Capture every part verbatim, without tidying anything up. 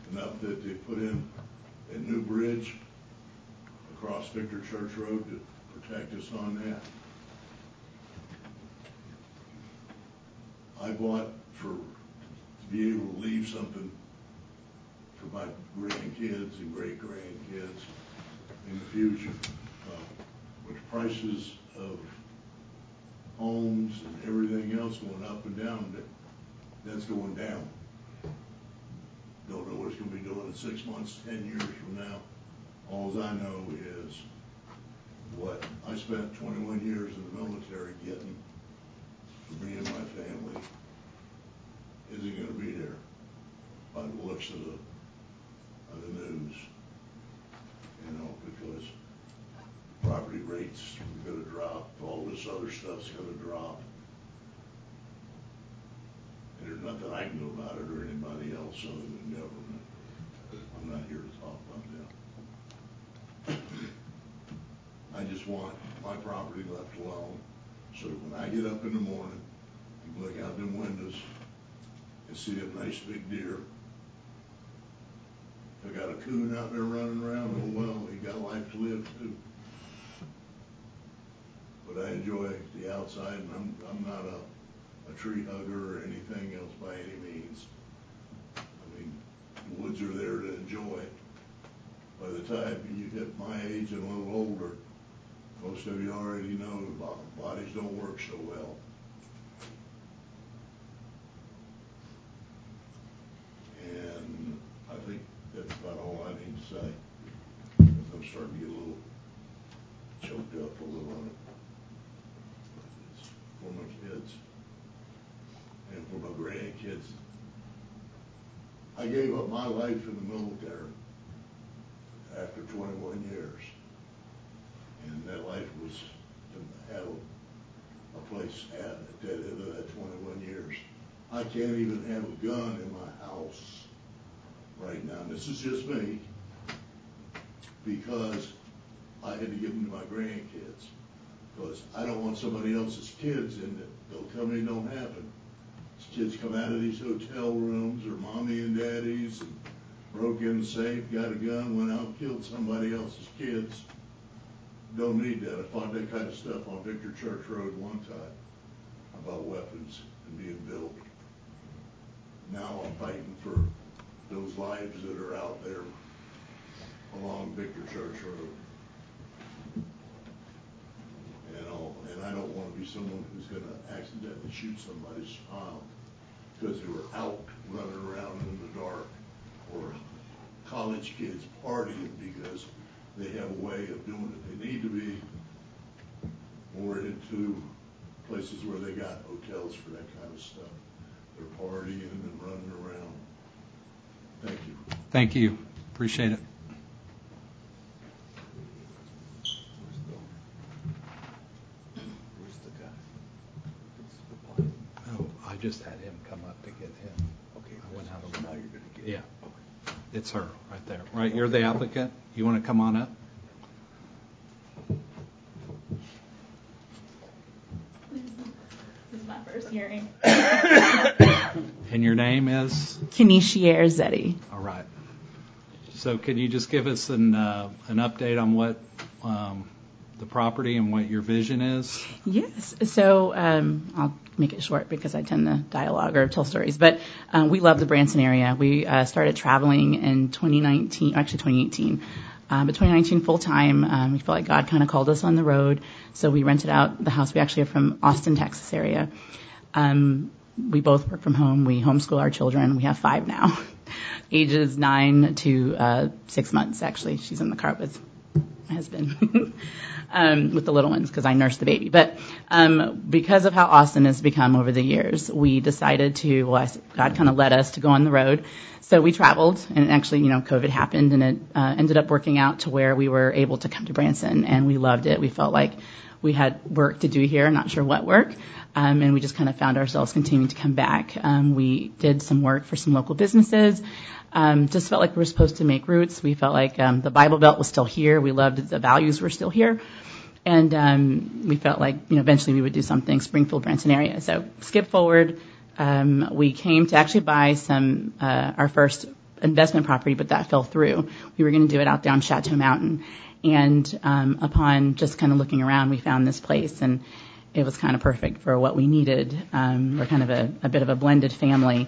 enough that they put in a new bridge across Victor Church Road to protect us on that. I bought for, to be able to leave something for my grandkids and great-grandkids in the future. Uh, with the prices of homes and everything else going up and down, that's going down. Don't know what it's going to be doing in six months, ten years from now. All I know is what I spent twenty-one years in the military getting for me and my family isn't going to be there by the looks of the, of the news, you know, because property rates are going to drop, all this other stuff's going to drop. And there's nothing I can do about it or anybody else other than government. I'm not here to talk about them. I just want my property left alone so that when I get up in the morning and look out them windows and see a nice big deer, if I got a coon out there running around, oh well, he got life to live too. But I enjoy the outside, and I'm, I'm not a, a tree hugger or anything else by any means. I mean, the woods are there to enjoy. By the time you hit my age and a little older, most of you already know the bodies don't work so well. And I think that's about all I need to say. I'm starting to get a little choked up a little on it. It's for my kids and for my grandkids. I gave up my life in the military after twenty-one years. And that life was to have a place at, at the end of that twenty-one years. I can't even have a gun in my house right now. This is just me, because I had to give them to my grandkids. Because I don't want somebody else's kids in it. They'll tell me it don't happen. These kids come out of these hotel rooms, or mommy and daddies, and broke in the safe, got a gun, went out and killed somebody else's kids. Don't need that. I fought that kind of stuff on Victor Church Road one time about weapons and being built. Now I'm fighting for those lives that are out there along Victor Church Road. You know, and I don't want to be someone who's going to accidentally shoot somebody's child because they were out running around in the dark, or college kids partying because they have a way of doing it. They need to be more into places where they got hotels for that kind of stuff. They're partying and running around. Thank you. Thank you. Appreciate it. Where's the guy? Oh, I just had him come up to get him. Okay, I went out of now you're going to get Yeah. Okay. It's her right there. Right, you're the applicant. You want to come on up? This is my first hearing. And your name is? Kenesha Erzetti. All right. So can you just give us an uh, an update on what um, the property and what your vision is? Yes. So um, I'll make it short because I tend to dialogue or tell stories. But um, we love the Branson area. We uh, started traveling in twenty nineteen, actually twenty eighteen. Um, but twenty nineteen full time, um, we felt like God kind of called us on the road. So we rented out the house. We actually are from Austin, Texas area. Um, we both work from home. We homeschool our children. We have five now, ages nine to uh, six months. Actually, she's in the car with my husband. Um, with the little ones because I nursed the baby. But um, because of how Austin has become over the years, we decided to, well, God kind of led us to go on the road. So we traveled, and actually, you know, COVID happened, and it uh, ended up working out to where we were able to come to Branson, and we loved it. We felt like we had work to do here, not sure what work, um, and we just kind of found ourselves continuing to come back. Um, we did some work for some local businesses. Um, just felt like we were supposed to make roots. We felt like um, the Bible Belt was still here. We loved it. The values were still here. And um, we felt like, you know, eventually we would do something Springfield, Branson area. So skip forward. Um, we came to actually buy some, uh, our first investment property, but that fell through. We were going to do it out there on Chateau Mountain. And um, upon just kind of looking around, we found this place, and it was kind of perfect for what we needed. Um, we're kind of a, a bit of a blended family.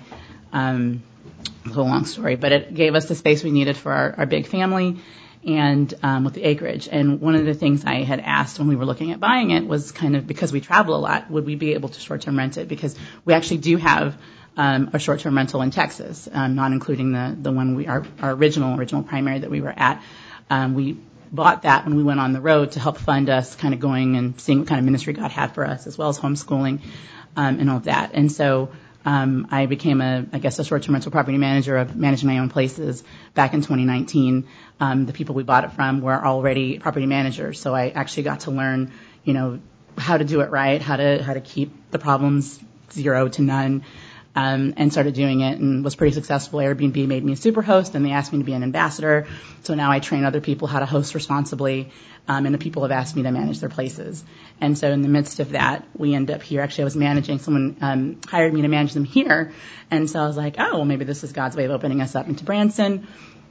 Um, it's a long story, but it gave us the space we needed for our, our big family and um, with the acreage. And one of the things I had asked when we were looking at buying it was kind of, because we travel a lot, would we be able to short-term rent it? Because we actually do have um, a short-term rental in Texas, um, not including the, the one we, our, our original, original primary that we were at. Um, we bought that when we went on the road to help fund us kind of going and seeing what kind of ministry God had for us, as well as homeschooling um, and all of that. And so um, I became a, I guess, a short-term rental property manager of managing my own places back in twenty nineteen. Um, the people we bought it from were already property managers, so I actually got to learn, you know, how to do it right, how to how to keep the problems zero to none. Um, and started doing it and was pretty successful. Airbnb made me a super host, and they asked me to be an ambassador. So now I train other people how to host responsibly, um, and the people have asked me to manage their places. And so in the midst of that, we end up here. Actually, I was managing, someone um, hired me to manage them here. And so I was like, oh, well, maybe this is God's way of opening us up into Branson.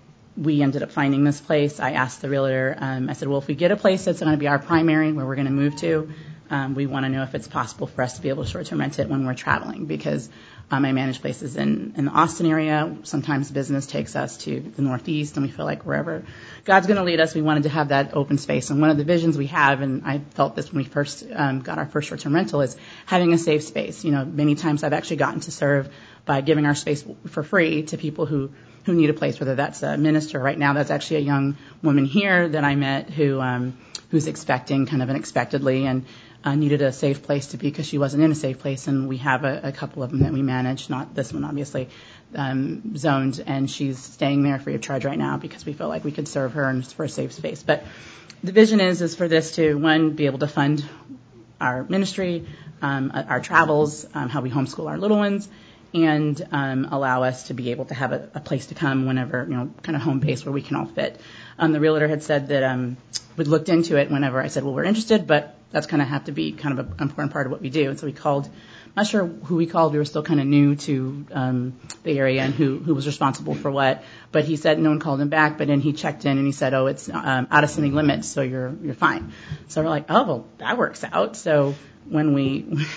We ended up finding this place. I asked the realtor, um, I said, well, if we get a place that's going to be our primary, where we're going to move to, um, we want to know if it's possible for us to be able to short-term rent it when we're traveling, because Um, I manage places in, in the Austin area. Sometimes business takes us to the Northeast, and we feel like wherever God's going to lead us, we wanted to have that open space. And one of the visions we have, and I felt this when we first um, got our first short-term rental, is having a safe space. You know, many times I've actually gotten to serve by giving our space for free to people who, who need a place, whether that's a minister. Right now, that's actually a young woman here that I met who um, who's expecting kind of unexpectedly, and Uh, needed a safe place to be because she wasn't in a safe place, and we have a, a couple of them that we manage, not this one obviously, um, zoned, and she's staying there free of charge right now because we feel like we could serve her and for a safe space. But the vision is is for this to, one, be able to fund our ministry, um, our travels, um, how we homeschool our little ones, and um, allow us to be able to have a, a place to come whenever, you know, kind of home base where we can all fit. Um, the realtor had said that um, we'd looked into it whenever I said, well, we're interested, but that's going to have to be kind of an important part of what we do. And so we called, I'm not sure who we called. We were still kind of new to um, the area and who, who was responsible for what. But he said no one called him back. But then he checked in and he said, oh, it's um, out of city limits, so you're you're fine. So we're like, oh, well, that works out. So when we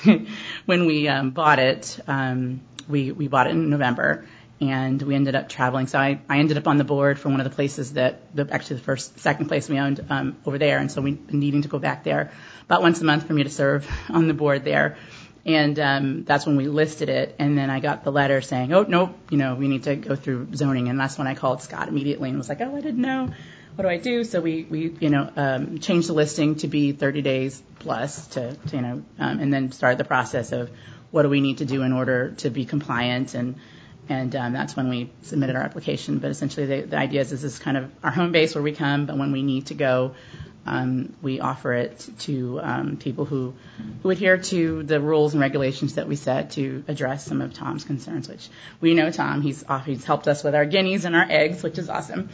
when we um, bought it, um, we, we bought it in November. And we ended up traveling. So I, I ended up on the board for one of the places that, the, actually the first, second place we owned um, over there. And so we've been needing to go back there about once a month for me to serve on the board there. And um, that's when we listed it. And then I got the letter saying, oh, nope, you know, we need to go through zoning. And that's when I called Scott immediately and was like, oh, I didn't know. What do I do? So we, we you know, um, changed the listing to be thirty days plus to, to you know, um, and then started the process of what do we need to do in order to be compliant. And And um, that's when we submitted our application. But essentially the, the idea is this is kind of our home base where we come, but when we need to go, um, we offer it to um, people who, who adhere to the rules and regulations that we set to address some of Tom's concerns, which we know Tom. He's, off, he's helped us with our guineas and our eggs, which is awesome.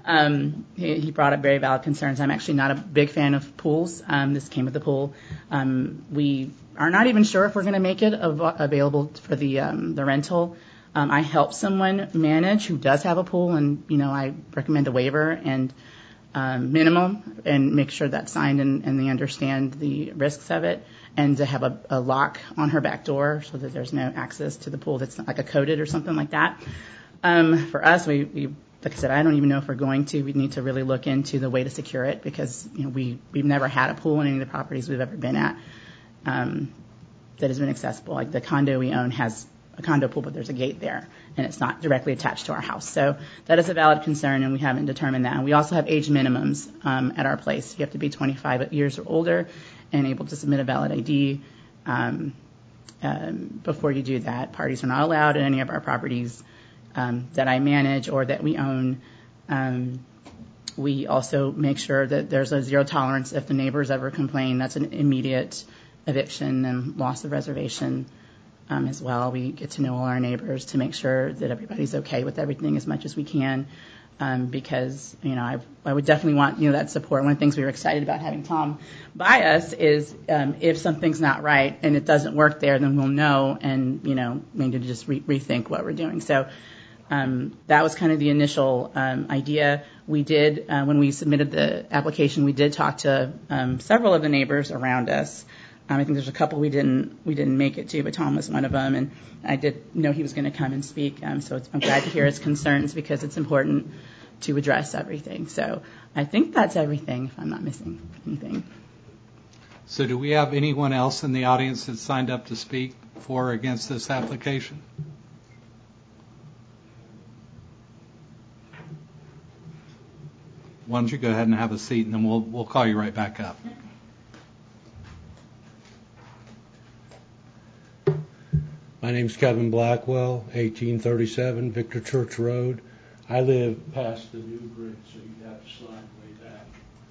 Um, he, he brought up very valid concerns. I'm actually not a big fan of pools. Um, this came with the pool. Um, we are not even sure if we're going to make it av- available for the um, the rental. Um, I help someone manage who does have a pool, and, you know, I recommend a waiver and um, minimum and make sure that's signed and, and they understand the risks of it, and to have a, a lock on her back door so that there's no access to the pool that's not like a coded or something like that. Um, for us, we, we, like I said, I don't even know if we're going to. We need to really look into the way to secure it because, you know, we, we've never had a pool in any of the properties we've ever been at um, that has been accessible. Like the condo we own has a condo pool, but there's a gate there, and it's not directly attached to our house. So that is a valid concern, and we haven't determined that. And we also have age minimums um, at our place. You have to be twenty-five years or older and able to submit a valid I D. Um, um, before you do that, parties are not allowed in any of our properties um, that I manage or that we own. Um, we also make sure that there's a zero tolerance. If the neighbors ever complain, that's an immediate eviction and loss of reservation. Um, as well. We get to know all our neighbors to make sure that everybody's okay with everything as much as we can, um, because, you know, I, I would definitely want, you know, that support. One of the things we were excited about having Tom by us is um, if something's not right and it doesn't work there, then we'll know and, you know, maybe to just re- rethink what we're doing. So um, that was kind of the initial um, idea. We did, uh, when we submitted the application, we did talk to um, several of the neighbors around us. Um, I think there's a couple we didn't we didn't make it to, but Tom was one of them, and I did know he was going to come and speak. Um, so it's, I'm glad to hear his concerns because it's important to address everything. So I think that's everything, if I'm not missing anything. So do we have anyone else in the audience that signed up to speak for or against this application? Why don't you go ahead and have a seat, and then we'll we'll call you right back up. My name's Kevin Blackwell, eighteen thirty-seven Victor Church Road. I live past the new bridge, so you'd have to slide way back.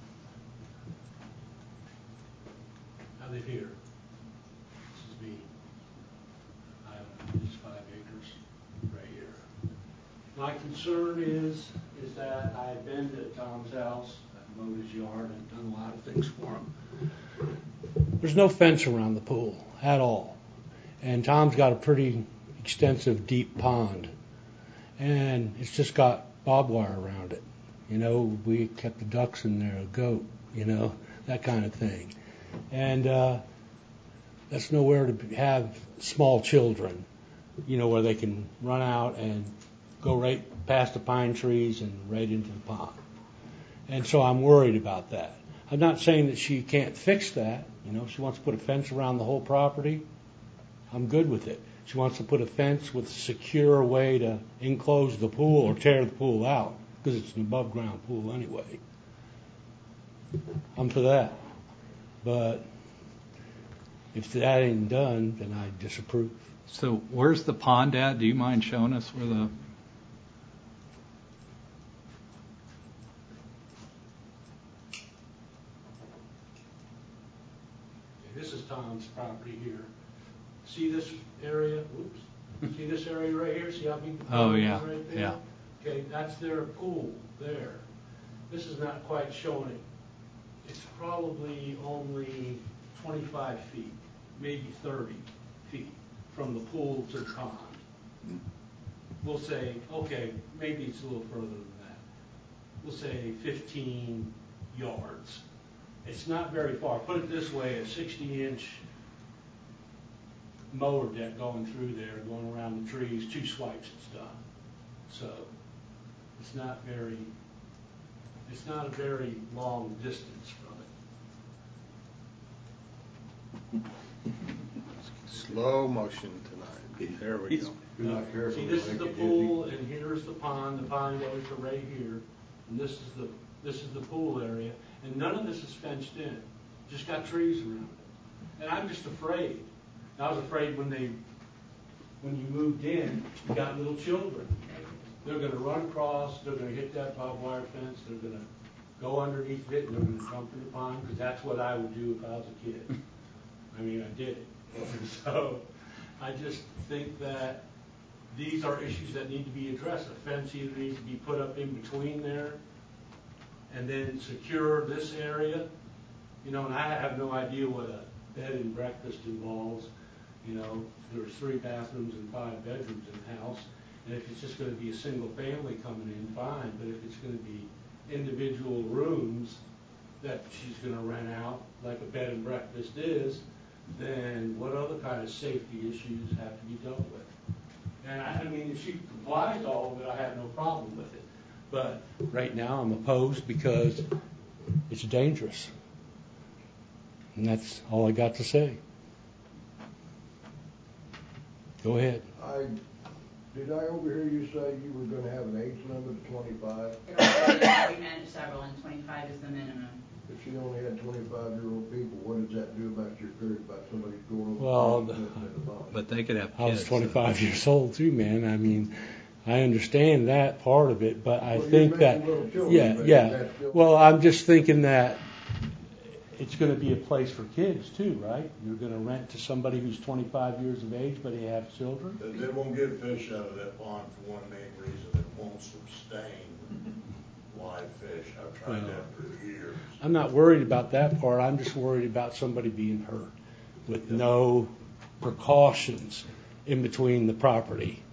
I live here. This is me. I own these five acres right here. My concern is, is that I've been to Tom's house, I've mowed his yard, and done a lot of things for him. There's no fence around the pool at all. And Tom's got a pretty extensive, deep pond. And it's just got barbed wire around it. You know, we kept the ducks in there, a goat, you know, that kind of thing. And uh, that's nowhere to have small children, you know, where they can run out and go right past the pine trees and right into the pond. And so I'm worried about that. I'm not saying that she can't fix that. You know, if she wants to put a fence around the whole property, I'm good with it. She wants to put a fence with a secure way to enclose the pool or tear the pool out because it's an above ground pool anyway. I'm for that. But if that ain't done, then I disapprove. So where's the pond at? Do you mind showing us where the... This is Tom's property here. See this area? Oops. See this area right here? See how big the pool Oh, is yeah, right there? yeah. Okay, that's their pool there. This is not quite showing it. It's probably only twenty-five feet, maybe thirty feet from the pool to the pond. We'll say, okay, maybe it's a little further than that. We'll say fifteen yards. It's not very far. Put it this way, a sixty inch mower deck going through there, going around the trees, two swipes it's done. So it's not very, it's not a very long distance from it. Slow motion tonight. There we go. You're not careful. See, this is like the you did. pool, and here's the pond. The pond goes to right here, and this is the this is the pool area, and none of this is fenced in. Just got trees around it, and I'm just afraid. I was afraid when they, when you moved in, you got little children. They're going to run across. They're going to hit that barbed wire fence. They're going to go underneath it, and they're going to jump in the pond because that's what I would do if I was a kid. I mean, I did it. So I just think that these are issues that need to be addressed. A fence either needs to be put up in between there and then secure this area. You know, and I have no idea what a bed and breakfast involves. You know, there's three bathrooms and five bedrooms in the house. And if it's just going to be a single family coming in, fine. But if it's going to be individual rooms that she's going to rent out, like a bed and breakfast is, then what other kind of safety issues have to be dealt with? And I, I mean, if she complies to all of it, I have no problem with it. But right now I'm opposed because it's dangerous. And that's all I got to say. Go ahead. I, did I overhear you say you were gonna have an age limit of twenty-five? We manage several, and twenty-five is the minimum. If she only had twenty-five-year-old people, what does that do about your theory about somebody going over? Well, and getting in the body? But they could have kids. I was twenty-five so. years old too, man. I mean, I understand that part of it, but I Well, think you that, mentioned little children, yeah, but yeah. that's still- Well, I'm just thinking that it's going to be a place for kids too, right? You're going to rent to somebody who's twenty-five years of age, but they have children. They they won't get fish out of that pond for one main reason, it won't sustain live fish. I've tried that for years. I'm not worried about that part. I'm just worried about somebody being hurt with no precautions in between the property.